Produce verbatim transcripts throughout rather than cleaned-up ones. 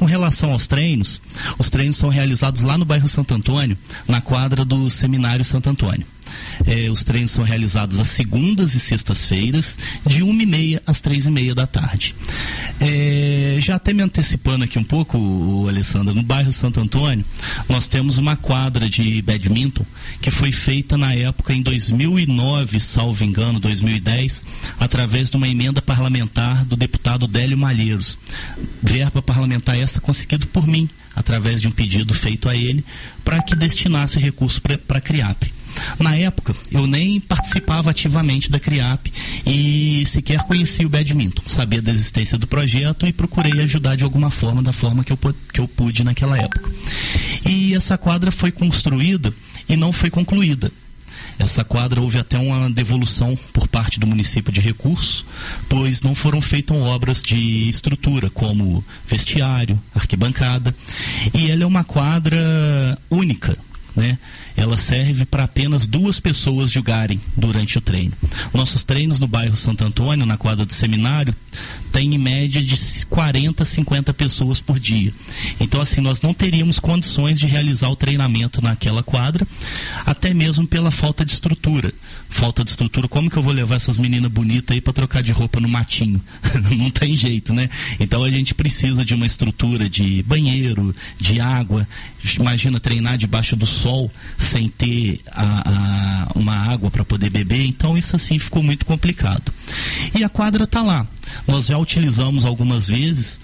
com relação aos treinos, os treinos são realizados lá no bairro Santo Antônio, na quadra do Seminário Santo Antônio. É, os treinos são realizados às segundas e sextas-feiras, de uma e meia às três e meia da tarde. É, já até me antecipando aqui um pouco, o Alessandra, no bairro Santo Antônio, nós temos uma quadra de badminton que foi feita na época, em dois mil e nove, salvo engano, dois mil e dez, através de uma emenda parlamentar do deputado Délio Malheiros. Verba parlamentar essa conseguida por mim, através de um pedido feito a ele, para que destinasse recurso para a CRIAP. Na época, eu nem participava ativamente da CRIAP e sequer conhecia o badminton. Sabia da existência do projeto e procurei ajudar de alguma forma, da forma que eu, que eu pude naquela época. E essa quadra foi construída e não foi concluída. Essa quadra houve até uma devolução por parte do município de recursos, pois não foram feitas obras de estrutura, como vestiário, arquibancada, e ela é uma quadra única, né? Ela serve para apenas duas pessoas jogarem durante o treino. Nossos treinos no bairro Santo Antônio, na quadra do seminário, tem em média de quarenta, cinquenta pessoas por dia. Então, assim, nós não teríamos condições de realizar o treinamento naquela quadra, até mesmo pela falta de estrutura. Falta de estrutura, como que eu vou levar essas meninas bonitas aí para trocar de roupa no matinho? Não tem jeito, né? Então a gente precisa de uma estrutura de banheiro, de água. Imagina treinar debaixo do sol sem ter a, a, uma água para poder beber, então isso assim ficou muito complicado. E a quadra está lá. Nós já utilizamos algumas vezes,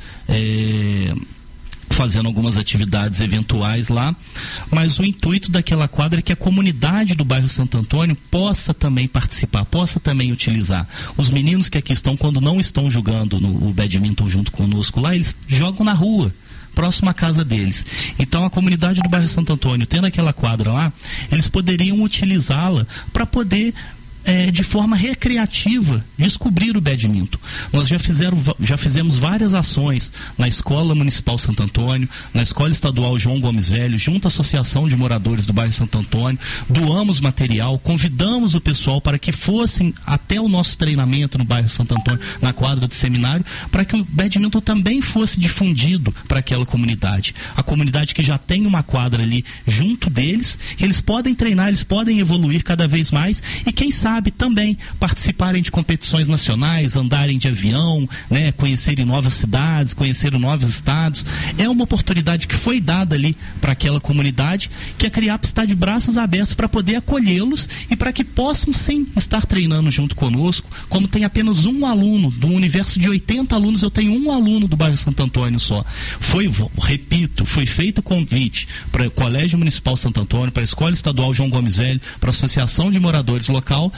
é, fazendo algumas atividades eventuais lá, mas o intuito daquela quadra é que a comunidade do bairro Santo Antônio possa também participar, possa também utilizar. Os meninos que aqui estão, quando não estão jogando no o badminton junto conosco lá, eles jogam na rua, próximo à casa deles. Então a comunidade do bairro Santo Antônio, tendo aquela quadra lá, eles poderiam utilizá-la para poder, é, de forma recreativa, descobrir o badminton. Nós já, fizeram, já fizemos várias ações na Escola Municipal Santo Antônio, na Escola Estadual João Gomes Velho, junto à Associação de Moradores do bairro Santo Antônio, doamos material, convidamos o pessoal para que fossem até o nosso treinamento no bairro Santo Antônio, na quadra de seminário, para que o badminton também fosse difundido para aquela comunidade. A comunidade que já tem uma quadra ali junto deles, eles podem treinar, eles podem evoluir cada vez mais e quem sabe também participarem de competições nacionais, andarem de avião, né, conhecerem novas cidades, conhecerem novos estados. É uma oportunidade que foi dada ali para aquela comunidade, que a CRIAP está de braços abertos para poder acolhê-los e para que possam sim estar treinando junto conosco. Como tem apenas um aluno, do universo de oitenta alunos, eu tenho um aluno do bairro Santo Antônio só. Foi, repito, foi feito convite para o Colégio Municipal Santo Antônio, para a Escola Estadual João Gomes Velho, para a Associação de Moradores local,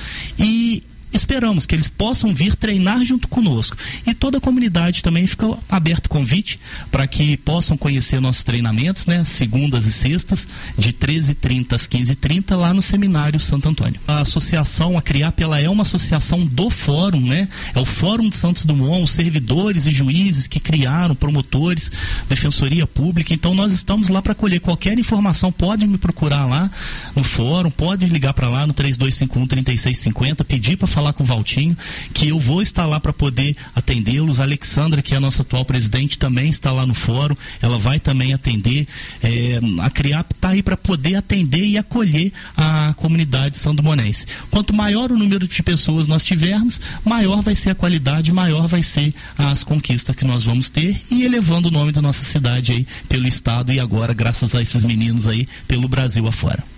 e esperamos que eles possam vir treinar junto conosco. E toda a comunidade também fica aberto o convite para que possam conhecer nossos treinamentos, né? Segundas e sextas, de treze e trinta às quinze e trinta, lá no Seminário Santo Antônio. A associação, a CRIAP, ela é uma associação do Fórum, né? É o Fórum de Santos Dumont, os servidores e juízes que criaram, promotores, Defensoria Pública. Então nós estamos lá para colher qualquer informação. Pode me procurar lá no Fórum, pode ligar para lá no três dois cinco um, três seis cinco zero, pedir para falar com o Valtinho, que eu vou estar lá para poder atendê-los. A Alexandra, que é a nossa atual presidente, também está lá no fórum, ela vai também atender. É, a CRIAP está aí para poder atender e acolher a comunidade sandomonense. Quanto maior o número de pessoas nós tivermos, maior vai ser a qualidade, maior vai ser as conquistas que nós vamos ter, e elevando o nome da nossa cidade aí pelo estado e agora, graças a esses meninos aí, pelo Brasil afora.